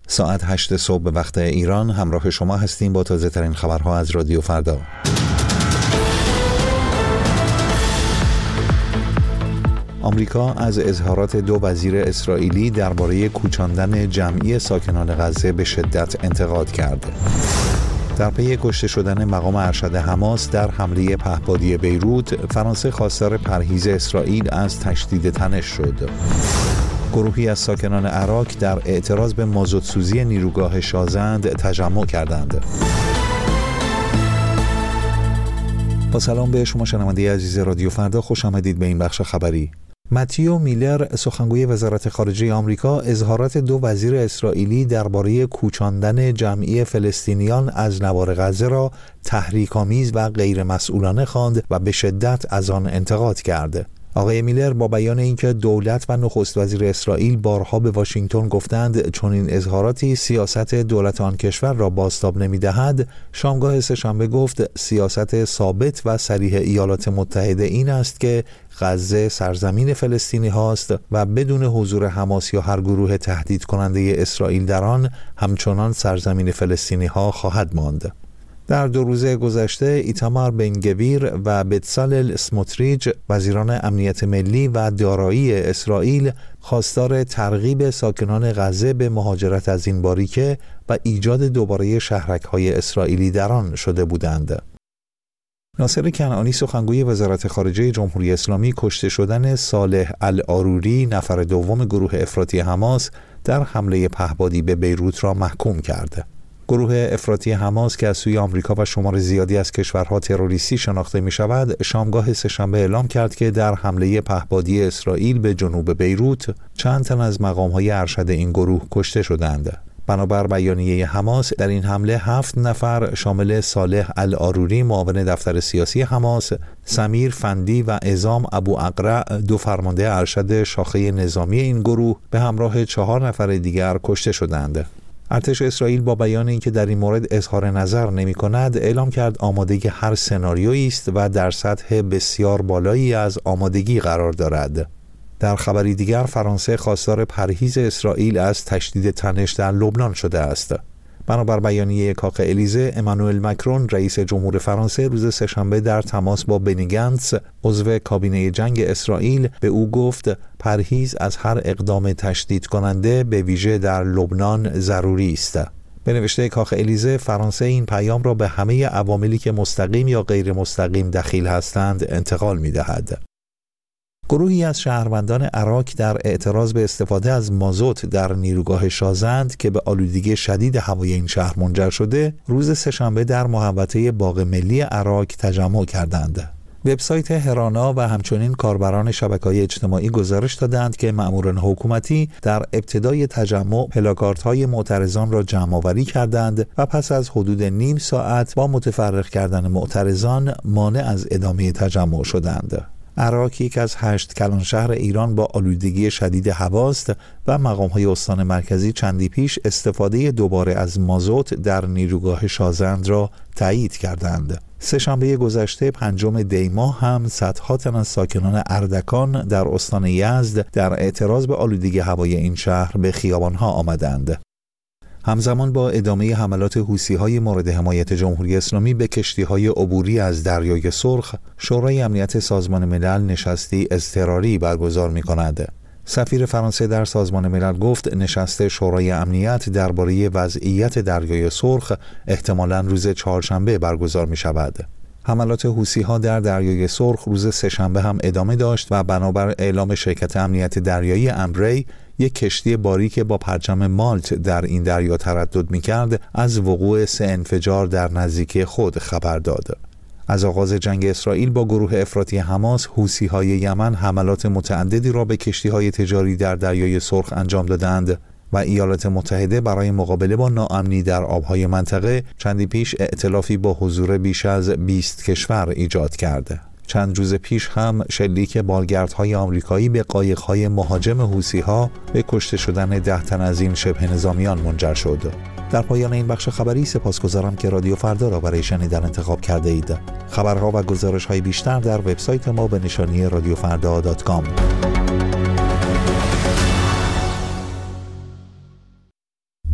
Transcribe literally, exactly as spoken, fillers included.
ساعت هشت صبح به وقت ایران همراه شما هستیم با تازه ترین خبرها از رادیو فردا. آمریکا از اظهارات دو وزیر اسرائیلی درباره کوچاندن جمعی ساکنان غزه به شدت انتقاد کرد. در پی کشته شدن مقام ارشد حماس در حمله پهپادی بیروت، فرانسه خواستار پرهیز اسرائیل از تشدید تنش شد. گروهی از ساکنان عراق در اعتراض به مازوتسوزی نیروگاه شازند تجمع کردند. با سلام به شما شنونده عزیز رادیو فردا، خوش آمدید به این بخش خبری. متیو میلر، سخنگوی وزارت خارجه آمریکا، اظهارات دو وزیر اسرائیلی درباره کوچاندن جمعی فلسطینیان از نوار غزه را تحریک‌آمیز و غیرمسئولانه خواند و به شدت از آن انتقاد کرد. آقای میلر با بیان اینکه دولت و نخست وزیر اسرائیل بارها به واشنگتن گفتند چون این اظهاراتی سیاست دولت آن کشور را بازتاب نمی‌دهد، شامگاه سه‌شنبه گفت سیاست ثابت و صریح ایالات متحده این است که غزه سرزمین فلسطینی هاست و بدون حضور حماس یا هر گروه تهدید کننده اسرائیل در آن همچنان سرزمین فلسطینی ها خواهد ماند. در دو روزه گذشته ایتامار بن گویر و بتسالل اسموتریچ، وزیران امنیت ملی و دارایی اسرائیل، خواستار ترغیب ساکنان غزه به مهاجرت از این باریکه و ایجاد دوباره شهرک‌های اسرائیلی در آن شده بودند. ناصر کنعانی، سخنگوی وزارت خارجه جمهوری اسلامی، کشته شدن صالح العاروری، نفر دوم گروه افراطی حماس، در حمله پهپادی به بیروت را محکوم کرد. گروه افراطی حماس که از سوی آمریکا و شمار زیادی از کشورها تروریستی شناخته می شود، شامگاه سه‌شنبه اعلام کرد که در حمله پهپادی اسرائیل به جنوب بیروت چند تن از مقام‌های ارشد این گروه کشته شدند. بنابر بیانیه حماس، در این حمله هفت نفر شامل صالح العاروری، معاون دفتر سیاسی حماس، سمیر فندی و عظام ابو اقرع، دو فرمانده ارشد شاخه نظامی این گروه، به همراه چهار نفر دیگر کشته شدند. ارتش اسرائیل با بیان اینکه در این مورد اظهار نظر نمی کند، اعلام کرد آمادگی هر سناریویی است و در سطح بسیار بالایی از آمادگی قرار دارد. در خبری دیگر، فرانسه خواستار پرهیز اسرائیل از تشدید تنش در لبنان شده است. بنابر بیانیه کاخ الیزه، امانوئل مکرون، رئیس جمهور فرانسه، روز سه‌شنبه در تماس با بنی گنتس، عضو کابینه جنگ اسرائیل، به او گفت پرهیز از هر اقدام تشدید کننده به ویژه در لبنان ضروری است. به نوشته کاخ الیزه، فرانسه این پیام را به همه عواملی که مستقیم یا غیر مستقیم دخیل هستند انتقال می دهد. گروهی از شهروندان عراق در اعتراض به استفاده از مازوت در نیروگاه شازند که به آلودگی شدید هوای این شهر منجر شده، روز سه‌شنبه در محوطه باغ ملی عراق تجمع کردند. وبسایت هرانا و همچنین کاربران شبکه‌های اجتماعی گزارش دادند که مأموران حکومتی در ابتدای تجمع پلاکاردهای معترضان را جمع‌آوری کردند و پس از حدود نیم ساعت با متفرق کردن معترضان مانع از ادامه تجمع شدند. عراق یک از هشت کلان شهر ایران با آلودگی شدید هواست و مقام‌های استان مرکزی چندی پیش استفاده دوباره از مازوت در نیروگاه شازند را تایید کردند. سه‌شنبه گذشته پنجم دی ماه هم صدها تن از ساکنان اردکان در استان یزد در اعتراض به آلودگی هوای این شهر به خیابان‌ها آمدند. همزمان با ادامه حملات حوثی‌های مورد حمایت جمهوری اسلامی به کشتی‌های عبوری از دریای سرخ، شورای امنیت سازمان ملل نشستی اضطراری برگزار می‌کند. سفیر فرانسه در سازمان ملل گفت نشست شورای امنیت درباره وضعیت دریای سرخ احتمالاً روز چهارشنبه برگزار می‌شود. حملات حوثی‌ها در دریای سرخ روز سه‌شنبه هم ادامه داشت و بنابر اعلام شرکت امنیت دریایی امبری، یک کشتی باریک با پرچم مالت در این دریا تردد می‌کرد از وقوع سه انفجار در نزدیکی خود خبر داد. از آغاز جنگ اسرائیل با گروه افراطی حماس، حوثی‌های یمن حملات متعددی را به کشتی‌های تجاری در دریای سرخ انجام دادند و ایالات متحده برای مقابله با ناامنی در آبهای منطقه چندی پیش ائتلافی با حضور بیش از بیست کشور ایجاد کرد. چند روز پیش هم شلیک بالگردهای آمریکایی به قایق‌های مهاجم حوثی‌ها به کشته شدن ده تن از این شبه نظامیان منجر شد. در پایان این بخش خبری سپاسگزارم که رادیو فردا را برای شنیدن انتخاب کرده اید. خبرها و گزارش‌های بیشتر در وبسایت ما به نشانی رادیو فردا دات کام.